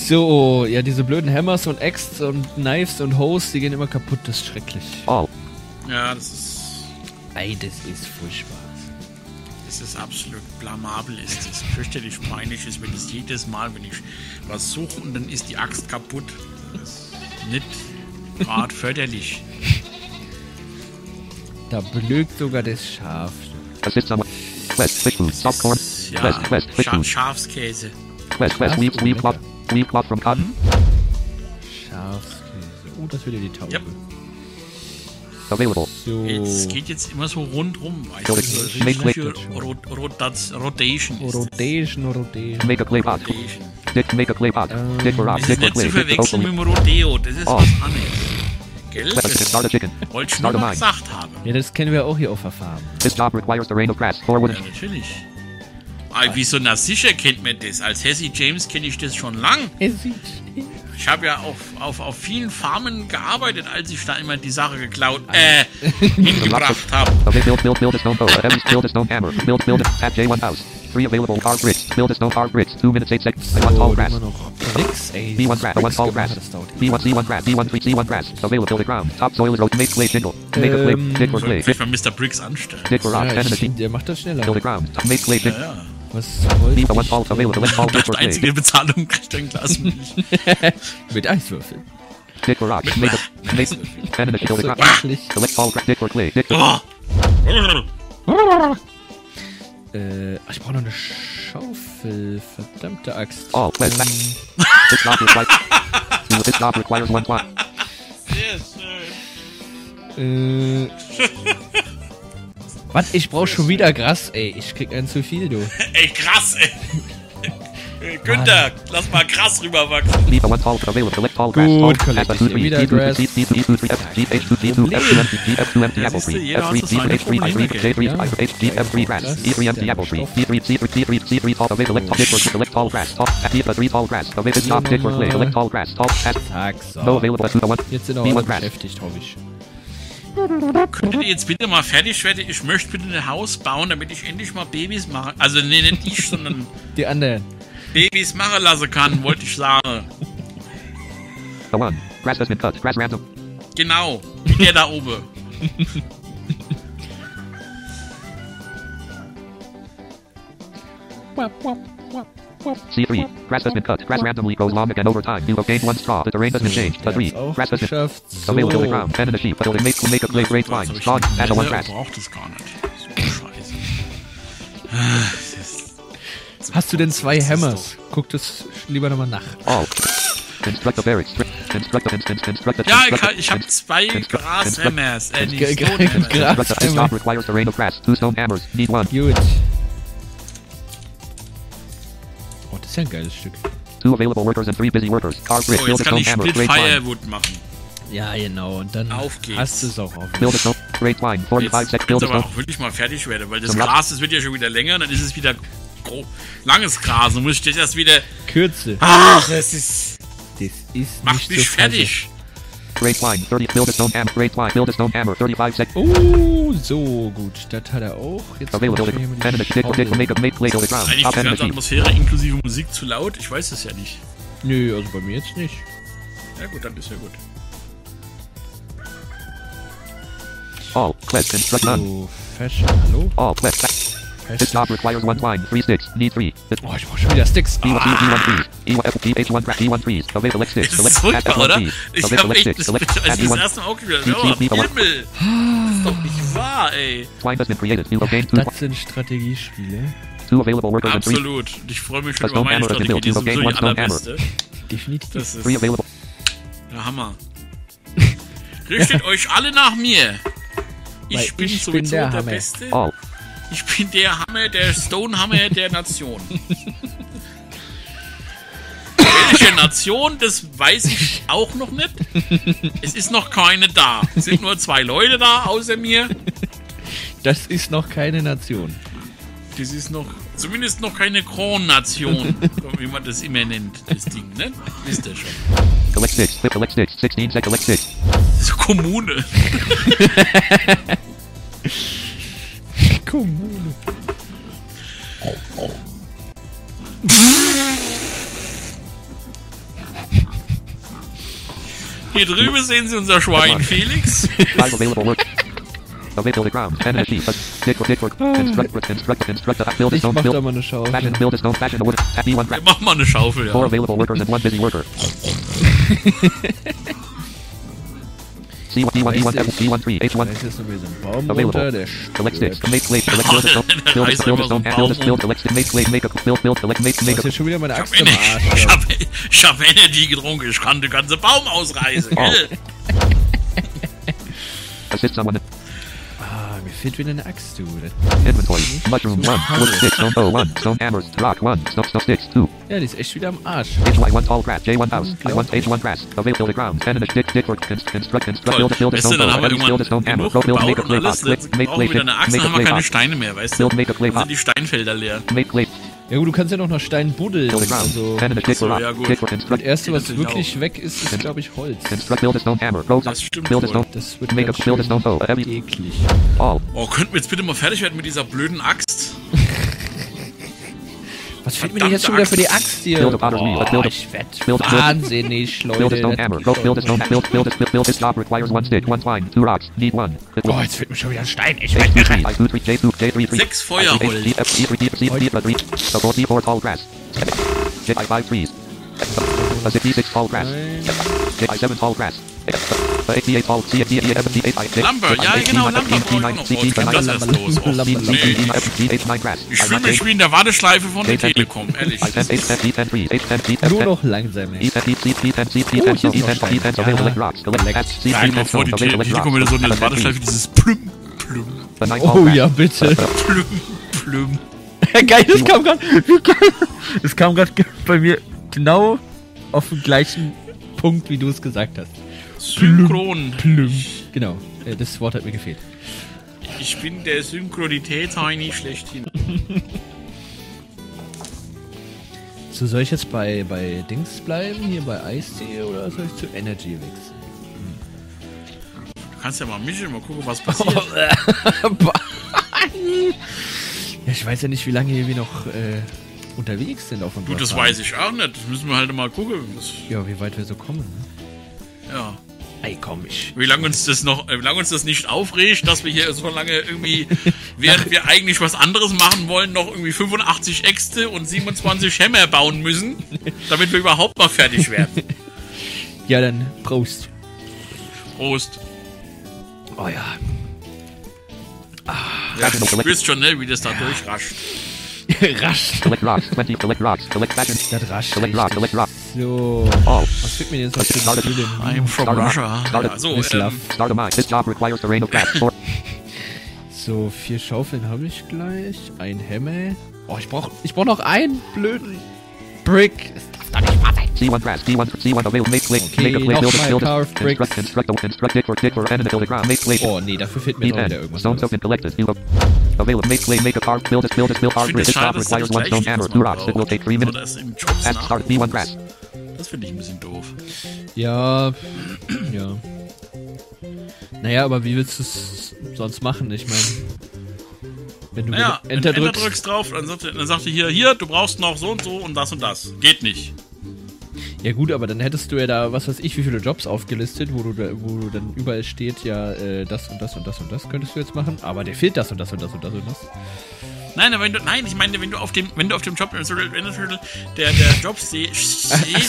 So, ja, diese blöden Hammers und Axes und Knives und Hoes, die gehen immer kaputt, das ist schrecklich. All. Ja, das ist... Ey, das ist furchtbar. Das ist absolut blamabel, ist das. Fürchterlich peinlich ist, wenn es jedes Mal, wenn ich was suche und dann ist die Axt kaputt. Das ist nicht gerade förderlich. Da blökt sogar das Schaf. Assist someone. Quest, quick food, soft corn. Ja, Quest, quick food. Schafskäse. Quest, Ach so, weave cloth from cotton. Schafskäse. Oh, das ist wieder die Taube. Yep. Available. So. Es geht jetzt immer so rundrum. Weißt du, so Make richtige Rotation ist das. Rotation. Make a clay pot. Rotation. Dick, make a clay pot. Dick or rock, Das ist dick or nicht zu clay. Dick verwechseln mit locally. dem Rodeo. Das ist Oh. was anderes. Gell? Quest, start a chicken. Wollte ich nur Start a mal mine. gesagt haben. Ja, das kennen wir auch hier auf der Farm. This job requires the rain of grass. 4 wooden. Ja, natürlich. Wieso? Na sicher kennt man das. Als Hesse James kenne ich das schon lang. Es sieht... Ich habe ja auf vielen Farmen gearbeitet, als ich da immer die Sache hingebracht habe. Build a stone bow. Build a stone hammer. Build a at J1 house. 3 available carved bricks. Build a stone carved bricks. 2 minutes 8 seconds. I want tall grass. Immer noch Bricks, ey. B1 grass. I want tall grass. Das dauert. B1 grass. B1 grass. Available to the ground. Top soil is road. Make clay shingle. Make a clay. Dick or clay. Vielleicht mal Mr. Briggs anstellen. Dick or rock. Ja, 10 in a sheet. der macht das schneller. Build the ground. Make clay shingle. Ja. Was wollte ich? B1 tall available. Let's tall dick or Die clay. einzige Bezahlung kriegt ein Glas Milch. Mit Eiswürfeln. Dick or rock. Make a 10 in a sheet. Build the ground. Eklig. Select tall grass. Dick or clay. Dick or Oh. Ich brauche noch eine Schaufel. Verdammte Axt. all. Quest. This job requires 1 quad. Was? Ich brauche schon wieder Gras, ey. Ich krieg einen zu viel, du. Ey, krass, ey. Günther, lass mal krass rüberwachsen. Leave a 1 tall available. Select tall grass. Gut, Tall. collect S2 3. wieder D2 grass. D2 D2 F G H2 D2 F2 empty F2 empty apple tree Jeder hat F3 so seine D3 H3 I3 J3 Ja. H G F3 grass D3 empty apple tree D3 C3 C3 tall available select tall grass top D3 3 tall grass available top dick or clay select tall grass top Zack, no so. available to the 1 Jetzt sind wir B1 alle grass beschäftigt, hoffe ich. Könntet ihr jetzt bitte mal fertig werden? Ich möchte bitte ein Haus bauen, damit ich endlich mal Babys mache. Also, nee, nicht ich, sondern Die anderen. Babys machen lassen kann, wollte ich sagen. the 1 grass has been cut grass random Genau, wie der da oben. C3 grass has been cut grass randomly grows long again over time you have gained 1 straw the terrain has been changed the 3 Auch grass has been geschafft. available to the So. ground 10 in a sheep building make a clay great line strong add a 1 grass Braucht es gar nicht. So Scheiße. Hast du denn 2 Hammers? Guck das lieber nochmal nach. all construct the barracks construct the Ja, ich habe 2 Grashammers. Nicht Gras- Stonehammers. Gras- Construct this job requires the rain of grass. 2 stone hammers. Need 1. Gut. Oh, das ist ja ein geiles Stück. 2 available workers and 3 busy workers. Carve brick. So, Build jetzt a kann stone ich hammer. Split Great line. Firewood machen. Ja, genau. Und dann Auf geht's. hast du es auch auf. Build a stone. Great line. 45 Jetzt seconds. Build a aber stone. auch wirklich mal fertig werden, weil das Zum Gras, das wird ja schon wieder länger, dann ist es wieder langes Gras. Dann muss ich das erst wieder... Kürze. Ach, das ist... Das ist Macht nicht mich so fertig. Great line. 30. Build a stone hammer. Great line. Build a stone hammer. 35 seconds. Oh, so gut. Das hat er auch. Jetzt Available. brauchen wir hier 10 in a mal sheep. die Dick. Make clay to the ground. Eigentlich Top die 10 in a ganze sheep. Atmosphäre inklusive Musik zu laut? Ich weiß es ja nicht. Nö, also bei mir jetzt nicht. Ja gut, dann ist ja gut. All. Quest. Construct none. So, Fashion. Hallo? All. Quest. This job requires 1 twine. 3 sticks. Need 3. Oh, ich brauch schon wieder Sticks. B1 Ah, trees. H1 grass. B1 trees. Available sticks. Das ist Select. Add furchtbar, 1 oder? trees. Ich Available hab echt, sticks. als Select. ich Add das 1 erste Mal auch wieder, Die- die- aber Himmel! Das ist doch nicht wahr, ey. twine has been created. You have gained 2 das sind Strategiespiele. 2 available workers and 3 Absolut. Und ich freue mich schon Das über meine Stone Hammer Strategie, die ist has been sowieso die built. You have gained one allerbeste. Definitiv. Das ist 3 available. der Hammer. Richtet euch alle nach mir. Weil Ich bin ich sowieso bin der der Hammer. Beste. All. Ich bin der Hammer, der Stonehammer der Nation. Welche Nation, das weiß ich auch noch nicht. Es ist noch keine da. Es sind nur 2 Leute da, außer mir. Das ist noch keine Nation. Das ist noch, zumindest noch keine Kron-Nation, wie man das immer nennt, das Ding, ne? Wisst ihr schon. Collect 6. Collect 6. 16 seconds. Collect 6. Das ist Kommune. Kommune. Hier drüben sehen Sie unser Schwein Felix. 5 available work. Available the ground. 10 energy. Dick work. Construct. Build a Ich stone. mach da Build. mal eine Schaufel. Build a stone. Fashion a wood. D1 craft. Mach mal eine Schaufel, 4 ja. available workers and 1 busy worker. C1, D1, E1, D1, 3, Da H1. ist jetzt noch wieder so ein Baum Available. runter, der Select sticks. stört. Make slate. Select build a stone. Build a stone. Build select stick. Make slate. Make a build. Select make Du make hast a. jetzt schon wieder meine Ich Axt im Arsch. hab Energy getrunken, ich kann den ganzen Baum ausreißen, gell? Assist someone. Ah, mir fehlt wieder eine Axt, du. Inventory. Mushroom 1. Wood stick. Stone bow 1. Stone hammers. Rock 1. Stone sticks 2. Ja, die ist echt wieder am Arsch. H1 tall grass. J1 house. I1 H1 grass. Available the ground. 10 and a stick work. Construct. Toll. Build a Weißt du, stone dann haben wir bow. Build a stone irgendwann hammer. genug Build make a gebaut clay und alles, pot. jetzt Make brauchen wir wieder eine Axt, make dann a haben wir clay keine pot. Steine mehr, weißt du? Build make a clay Dann sind pot. die Steinfelder leer. Make clay. Ja gut, du kannst ja noch nach Stein buddeln. Build the ground. Also, 10 and a stick So, rock. ja, gut. Stick work. das Construct. erste, was natürlich wirklich weg ist, ist glaube ich Holz. Build a stone hammer. Build Das stimmt a wohl. stone. Das wird Make a ganz build a schön stone bow. Heavy eklig. all. Oh, könnten wir jetzt bitte mal fertig werden mit dieser blöden Axt? Was fehlt mir denn jetzt schon wieder für die Axt hier? Build a potter's wheel. Oh, Build a- ich werd build a- wahnsinnig, Build a stone Leute. hammer. Build a stone. Build this job requires 1 stick, 1 twine, 2 rocks. Need 1. Oh, jetzt fehlt mir schon wieder ein Stein. Ich werd irre. J2, 6 Feuerholz. C4 tall grass. J5 trees. A 66 tall grass. J7 tall grass. A8 tall Lumber, ja genau, Lumber brauche ich auch noch Holz. Geht das erst los? Och, nee. Ich fühle mich wie in der Warteschleife von der Telekom, ehrlich. Nur noch langsam, ey. Nein, mal vor, die Telekom wieder so eine Warteschleife, dieses Plüm, Plüm, Oh ja, bitte. Plüm, Plüm. Geil, das kam gerade bei mir genau auf den gleichen Punkt, wie du es gesagt hast. Synchron. Genau, das Wort hat mir gefehlt. Ich bin der Synchronitätsheini schlechthin. So, soll ich jetzt bei Dings bleiben, hier bei Eistee, oder soll ich zu Energy wechseln? Du kannst ja mal mischen, mal gucken, was passiert. Ja, ich weiß ja nicht, wie lange wir noch unterwegs sind auf dem Du, das weiß ich auch nicht. Das müssen wir halt mal gucken. Ja, wie weit wir so kommen. Ne? Ja. Ey, komm, Wie lange uns das nicht aufregt, dass wir hier so lange irgendwie, während wir eigentlich was anderes machen wollen, noch irgendwie 85 Äxte und 27 Hämmer bauen müssen, damit wir überhaupt mal fertig werden. Ja, dann Prost. Prost. Oh ja. Ja, du spürst schon, ne, wie das da durchrascht. Rasch. Collect rocks, 20, collect rocks, collect fashion. Das rasch. Collect rocks, collect rocks. So. All. Was fehlt mir denn jetzt noch für die Stühle? I'm from Russia. Ja, so, Start a mine. This job requires the rain of grass. So, 4 Schaufeln habe ich gleich. Ein Hämmer. Oh, ich brauch noch einen blöden Brick. Das darf doch nicht wahr sein. C1 grass, C1 available, make clay, Okay, make a clay, nochmal build carve bricks. construct dick or and build a ground, make clay. Oh, nee, dafür fehlt mir noch wieder irgendwas. Stone soaked and collected. You available, make clay, make a carve, build hard Ich brick. finde es This schade, job dass requires das 1 stone hammer, 2 rocks. It will take 3 minutes. Das im Jobs Add nach. start B1 grass. Das finde ich ein bisschen doof. Ja. Ja. Naja, aber wie willst du es sonst machen? Ich meine, wenn du Naja, wenn Enter du Enter drückst. drückst drauf, dann sagt er hier, du brauchst noch so und das und das. Geht nicht. Ja gut, aber dann hättest du ja da, was weiß ich, wie viele Jobs aufgelistet, wo du dann überall steht, ja, das und das und das und das könntest du jetzt machen, aber der fehlt das und das und das und das und das. Nein, ich meine, wenn du auf dem Job der Job stehst,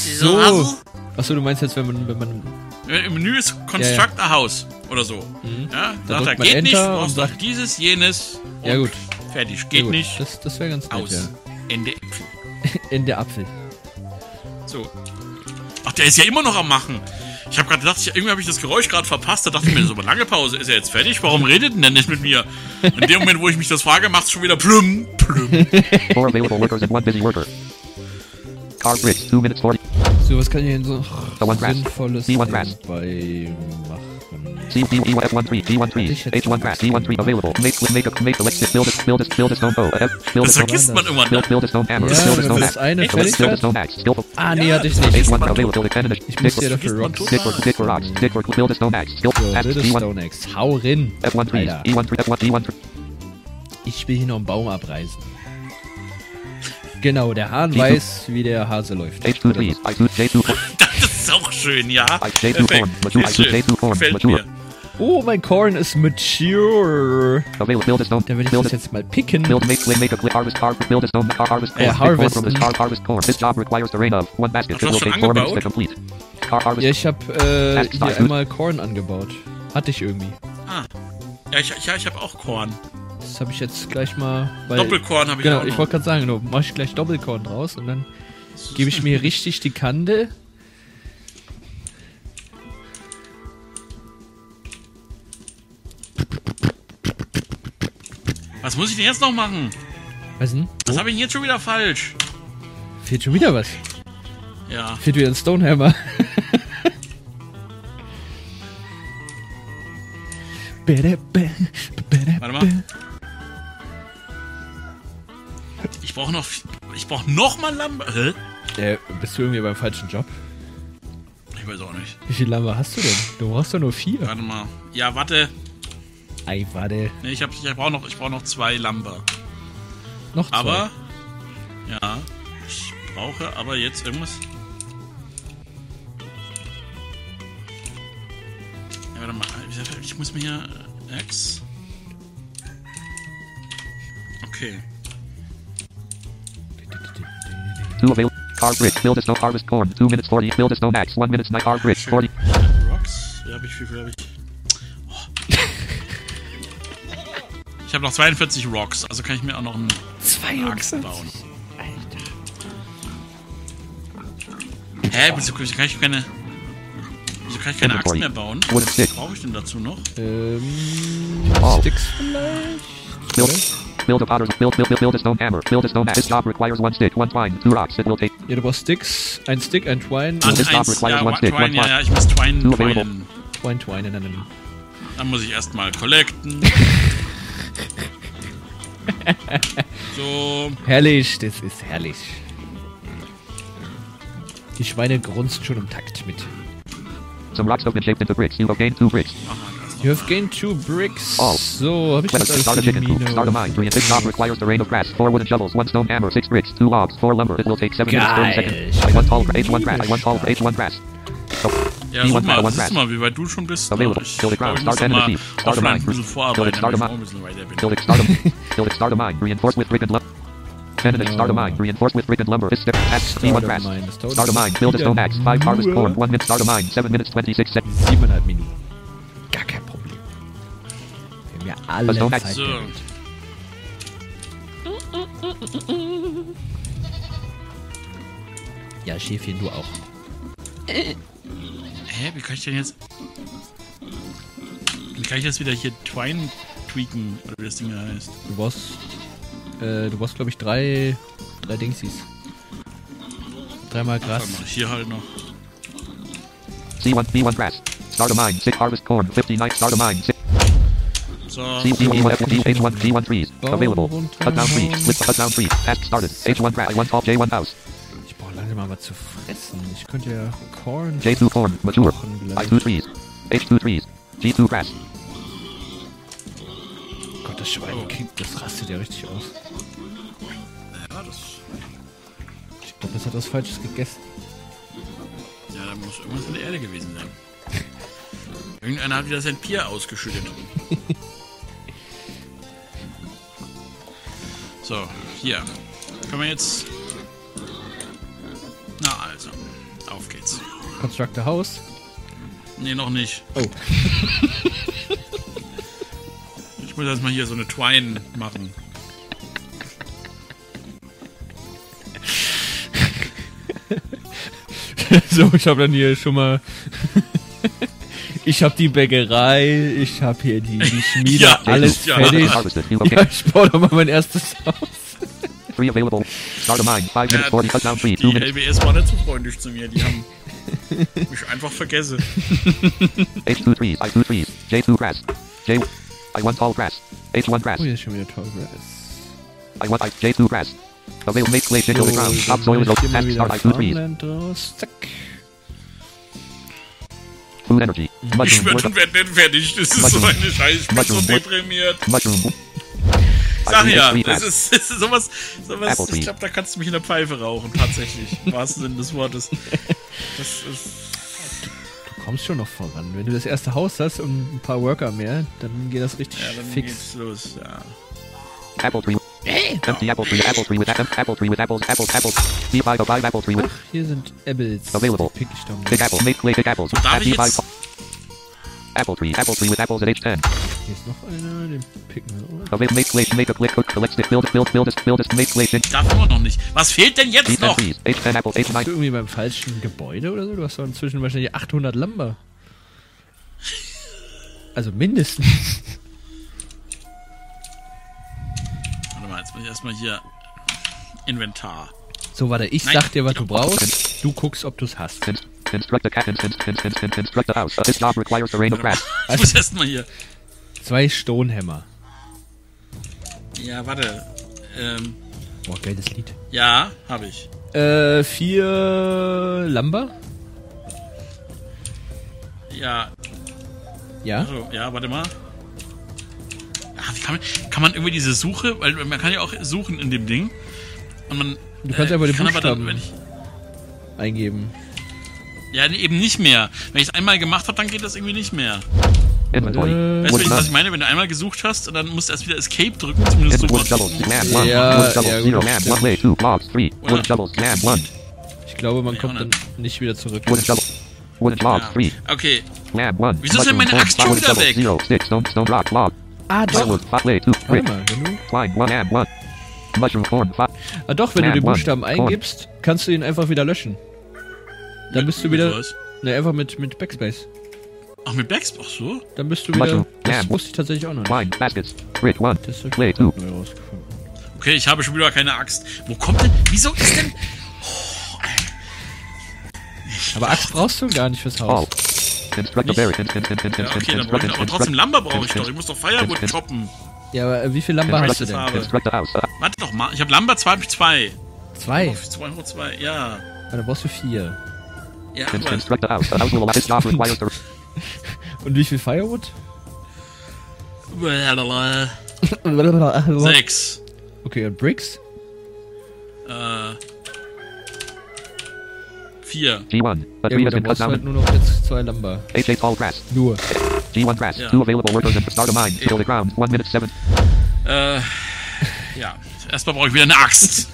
Achso, du meinst jetzt, wenn man im Menü ist Construct a House oder so. Ja, Da sagt er, drückt man geht nicht, Enter du und brauchst noch sagt- dieses, jenes und Ja, gut. fertig. Geht gut, nicht, Das wäre ganz nett, aus. ja. Ende. In der Apfel. So. Ach, der ist ja immer noch am Machen. Ich habe gerade gedacht, irgendwie habe ich das Geräusch gerade verpasst. Da dachte ich mir, so eine lange Pause. Ist er jetzt fertig? Warum redet denn der nicht mit mir? In dem Moment, wo ich mich das frage, macht's schon wieder plüm, plüm. 4 available workers and 1 busy worker. Carve brick, 2 minutes 40. So, was kann ich denn so One grass. Sinnvolles One grass. bei machen? C1 3, G1 3, H1 grass, D1 3 available. Make select build a stone bow. Build Das vergisst man immer. Ne? build a stone hammer. Ja, Build a wenn stone man das eine axe. fertig Build a hat. stone axe. Skill. Ah, nee, Ja, hatte ich das nicht. H1 available. Build a cannon. Ich muss dir dafür Rocks. Dick for rocks. Dick for build a stone axe. Skill. So, Axe. Little D1. Stone Axe. Hau rin. F1 trees. Alter. E1 3. F1 D1 3. Ich will hier noch einen Baum abreißen. Genau, der Hahn G2. weiß, wie der Hase läuft. H2 trees. I2 J2 corn. Das ist auch schön, ja. J2 corn. Mature. Ist schön. J2 corn. Gefällt Mature. mir. Oh, mein Corn ist mature. Available. Build a stone. Da will ich das jetzt mal picken. Build, make a click, harvest, build a stone, harvest corn, pick corn from this harvest corn. This job requires the rain of one basket. Hast du It will das schon take 4 minutes to angebaut? complete. Harvest. Ja, ich habe hier einmal Korn angebaut. Hatte ich irgendwie. Ah. Ja, ich habe auch Korn. Das habe ich jetzt gleich mal... Weil, Doppelkorn habe ich genau, auch ich noch. wollte gerade sagen, genau, mache ich gleich Doppelkorn draus und dann gebe ich mir richtig die Kante. Was muss ich denn jetzt noch machen? Was denn? Was habe ich denn jetzt schon wieder falsch? Fehlt schon wieder was. Ja. Fehlt wieder ein Stonehammer. Warte mal. Ich brauche noch mal Lampe. Hä? Bist du irgendwie beim falschen Job? Ich weiß auch nicht. Wie viel Lampe hast du denn? Du brauchst doch nur 4. Warte mal. Ja, warte. Ei, warte. Nee, ich brauche noch 2 Lampe. Noch 2. Aber, ja, ich brauche aber jetzt irgendwas. Ja, warte mal, ich muss mir hier X. Okay. 2 available. Car brick. Build a stone, harvest corn. 2 minutes 40. Build a stone axe. 1 minute, car brick. 40. Rocks? Ja, wie viel habe ich? Oh. Ich habe noch 42 Rocks, also kann ich mir auch noch einen Axt bauen. Hä, wieso kann ich keine Axt mehr bauen? Wooden stick. Was brauche ich denn dazu noch? Oh. Sticks vielleicht? Build a potter's. Build a stone hammer. Build a stone axe. This job requires 1 stick, 1 twine, 2 rocks. It will take. Ja, du brauchst Sticks. Ein Stick, ein Twine. An this job 1, requires ja, one stick, one Twine, ja, ich muss Twine. Two available. Twine. Dann muss ich erstmal collecten. So. Herrlich, das ist herrlich. Die Schweine grunzen schon im Takt mit. Some rocks have been shaped into bricks. You have gained 2 bricks. You have gained 2 bricks. Oh. So, hab ich das alles Start a für die chicken coop. Start a mine. Mine? This job requires the rain of grass. 4 wooden shovels. 1 stone hammer. 6 bricks. 2 logs. 4 lumber. It will take 7 minutes 30 seconds. I 1 tall H1 grass. I 1 tall H1 grass. Ja, He guck wants mal, one siehst grass. du mal, wie weit du schon bist. Available. Ich Build a glaube, ground. ich muss Start noch a mal mine. Start a offline mine. ein bisschen vorarbeiten, Start a damit ich auch mine. ein bisschen weiter bin. Build it. Start a mine. Reinforced with brick and lumber. 10 minutes. Start a mine. Reinforced with brick and lumber. This step. Axe. C1 grass. Start a mine. Build a stone axe. 5 harvest corn. 1 minute. Start a mine. 7 minutes 26 seconds. 7,5 Minuten. Gar kein Problem. Wir haben ja alle Also, Zeit. So. der Welt. Ja, Schäfchen, du auch. Hä, wie kann ich denn jetzt... Wie kann ich das wieder hier Twine tweaken, oder wie das Ding heißt? Du brauchst glaube ich, drei Dingsies. 3-mal Gras. Dann mach ich hier halt noch. C1 grass. Start a mine. 6 harvest corn. 59. Start a mine. 6. So. H1 trees. Available. Cut down trees. With cut down trees. Task started. H1 grass. I1 tall J1 house. Ich brauche langsam mal was zu fressen. Ich könnte ja Corn. J2 corn. Mature. kochen gleich. I2 trees. H2 trees. G2 grass. Gott, das Schwein das rastet ja richtig aus. Ja, das... Ich glaube, das hat was Falsches gegessen. Ja, da muss irgendwas in der Erde gewesen sein. Irgendeiner hat wieder sein Bier ausgeschüttet. So, hier. Können wir jetzt... Na also, auf geht's. Construct a house. Nee, noch nicht. Oh. Ich muss erstmal hier so eine Twine machen. So, ich habe dann hier schon mal... Ich habe die Bäckerei, ich habe hier die Schmiede, Ja, alles ja. fertig. Harvested. You Ja, have ich baue doch mal mein erstes Haus. 3 available. Start a mine. 5 minutes 40. Cut down tree. 2 Die minutes. LBS war nicht so freundlich zu mir. Die haben mich einfach vergessen. H2 trees. I2 trees. J2 grass. I1 tall grass. H1 grass. Oh, hier ist schon wieder Tallgrass. J2 grass. Available. Make place into the ground. Topsoil is open. Task start. I2 trees. Farmland draus. Zack. Food energy. Ich Mushroom. werde nicht fertig. Das ist so eine Scheiße. Ich bin so Mushroom. deprimiert. Mushroom. Sag ja, Apple das ist sowas, Apple ich glaube, da kannst du mich in der Pfeife rauchen, tatsächlich, im wahrsten Sinne des Wortes. Das ist... Du kommst schon noch voran. Wenn du das erste Haus hast und ein paar Worker mehr, dann geht das richtig dann fix. geht's los, ja. Apple tree. Empty apple tree with apples. B505 apple tree with Ach, hier sind Apples. Available. Pick ich doch mal. big apple. Make apples. Darf ich jetzt... Apple tree with apples at age 10. Hier ist noch einer, den picken wir, oder? Available. Make a click. Cook. Select stick. Build. Make place. Darf immer noch nicht. Was fehlt denn jetzt 10 noch? trees. Age 10 apples. Age Bist 9. du irgendwie beim falschen Gebäude oder so? Du hast doch inzwischen wahrscheinlich 800 Lumber. Also mindestens. Warte mal, jetzt muss ich erstmal hier... Inventar. So, warte, ich Nein. sag dir, was du brauchst. Du guckst, ob du es hast. Construct the cat. Construct the house. This job requires a rain of grass. Ich muss erstmal hier... 2 Stonehammer. Ja, warte. Boah, geiles Lied. Ja, habe ich. 4 Lumber? Ja, Ja? also, ja, warte mal. Ach, wie kann man irgendwie diese Suche, weil man kann ja auch suchen in dem Ding. Und man... Du kannst einfach die kann aber dann, Buchstaben wenn ich, eingeben. ja, nee, eben nicht mehr. Wenn ich es einmal gemacht habe, dann geht das irgendwie nicht mehr. Inventory. Weißt Wood du, was nut. ich meine? Wenn du einmal gesucht hast und dann musst du erst wieder Escape drücken, zumindest so Wood shovels. Lamb 1. Ja, Wood shovels ja, 0. gut, Lamb stimmt. 1. Lay 2 logs 3. Oder? Wood shovels. Lamb 1. Ich glaube, man Nee, kommt auch dann nicht wieder zurück. Wood shovels. Wood logs Ja. 3. Okay, Lamb 1. Wieso ist denn meine Axt schon wieder weg? 0. Stick. Stone rock. Log. Ah, doch. Firewood. Lay 2. Warte Brick. mal, wenn du... Twine 1. Lamb 1. Mushroom corn 5. Ah, doch, wenn du den Lamb Buchstaben one. Corn. eingibst, kannst du ihn einfach wieder löschen. Dann bist du wieder... was? Ne, einfach mit Backspace. Ach, mit Backspace, ach so? Dann bist du wieder... Mushroom. Das Lamb. wusste ich tatsächlich auch noch nicht. Twine. Baskets. Brick 1. Das habe Lay ich 2. neu rausgefunden. Okay, ich habe schon wieder keine Axt. Wo kommt denn... Wieso ist denn... Aber Axt brauchst du gar nicht fürs All. Haus. Construct a berry. Ja, okay, dann brauche ich... Aber trotzdem Lumber brauche ich doch. Ich muss doch Firewood choppen. Ja, aber wie viel Lumber hast du denn? Farbe. Construct a house. Warte doch mal. Ich habe Lumber 2. 2. 2, ja. Ah, dann brauchst du 4. Ja, aber... Construct a house. A house will this job requires a Und wie viel Firewood? 6. Okay, und Bricks? 4. G1. A Ja tree gut, has dann been cut brauchst du halt down. nur noch jetzt 2 Lumber. H8 tall grass. Nur. G1 grass. Ja. 2 available workers and start a mine. Till the ground. 1 minute 7. Ja. Erstmal brauche ich wieder eine Axt.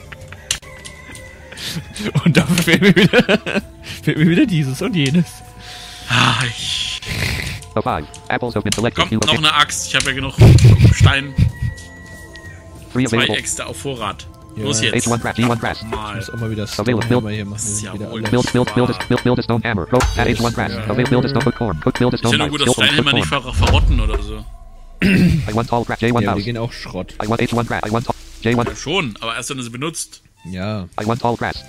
Und dafür fehlt mir wieder dieses und jenes. Ah, A 5. Apples have been selected. Kommt You will noch pick eine Axt. Ich habe ja genug Stein. 3 2 available. Äxte auf Vorrat. Ja. Los jetzt. H1 grass. G1 grass. Ich Mal. muss auch mal wieder Available. Stonehammer hier machen. Das ist Wir sind ja wieder wohl- alle- Build a stone hammer. Cook at H1 grass. Build a stone cook corn. Cook build a Ist ja stone nur knife. gut, dass Skill Steine cook immer nicht corn. verrotten oder so. I want tall grass. J1 Ja, die house. gehen auch Schrott. I want H1 grass. I want tall. J1. Ja, schon, aber erst wenn du sie benutzt. Ja. I want tall grass.